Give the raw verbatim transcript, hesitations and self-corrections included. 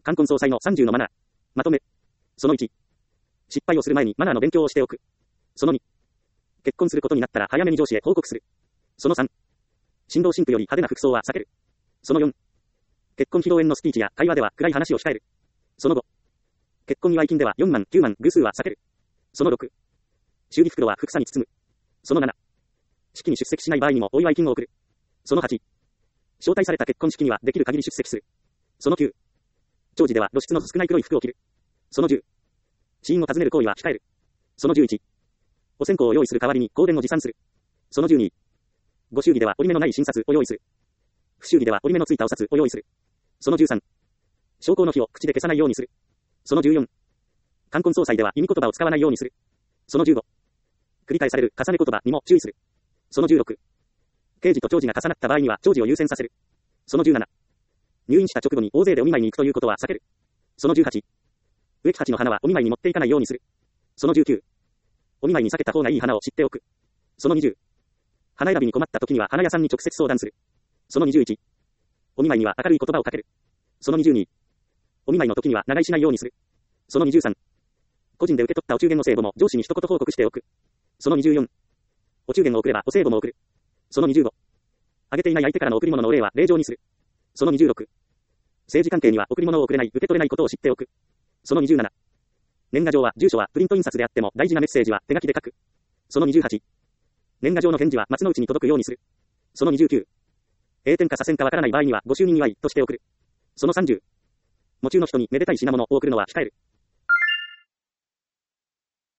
冠婚葬祭のさんじゅうのマナー。まとめ。そのいち。失敗をする前にマナーの勉強をしておく。そのに。結婚することになったら早めに上司へ報告する。そのさん。新郎新婦より派手な服装は避ける。そのよん。結婚披露宴のスピーチや会話では暗い話を控える。そのご。結婚祝い金ではよんまん、きゅうまん、偶数は避ける。そのろく。祝儀袋はふくさに包む。そのなな。式に出席しない場合にもお祝い金を送る。そのはち。招待された結婚式にはできる限り出席する。そのきゅう。長寿では露出の少ない黒い服を着る。そのじゅう。死因を尋ねる行為は控える。そのじゅういち。お線香を用意する代わりに香典を持参する。そのじゅうに。ご祝儀では折り目のない新札を用意する。不祝儀では折り目のついたお札を用意する。そのじゅうさん。焼香の火を口で消さないようにする。そのじゅうよん。冠婚葬祭では意味言葉を使わないようにする。そのじゅうご。繰り返される重ね言葉にも注意する。そのじゅうろく。慶事と長寿が重なった場合には長寿を優先させる。そのじゅうなな。入院した直後に大勢でお見舞いに行くということは避ける。そのじゅうはち。植木鉢の花はお見舞いに持っていかないようにする。そのじゅうきゅう。お見舞いに避けた方がいい花を知っておく。そのにじゅう。花選びに困った時には花屋さんに直接相談する。そのにじゅういち。お見舞いには明るい言葉をかける。そのにじゅうに。お見舞いの時には長居しないようにする。そのにじゅうさん。個人で受け取ったお中元の聖母も上司に一言報告しておく。そのにじゅうよん。お中元を送ればお聖母も送る。そのにじゅうご。あげていない相手からの贈り物のお礼は礼状にする。そのにじゅうろく。政治関係には贈り物を送れない、受け取れないことを知っておく。そのにじゅうなな。年賀状は住所はプリント印刷であっても大事なメッセージは手書きで書く。そのにじゅうはち。年賀状の返事は松の内に届くようにする。そのにじゅうきゅう。栄転か左遷かわからない場合にはご就任祝いとして送る。そのさんじゅう。喪中の人にめでたい品物を送るのは控える。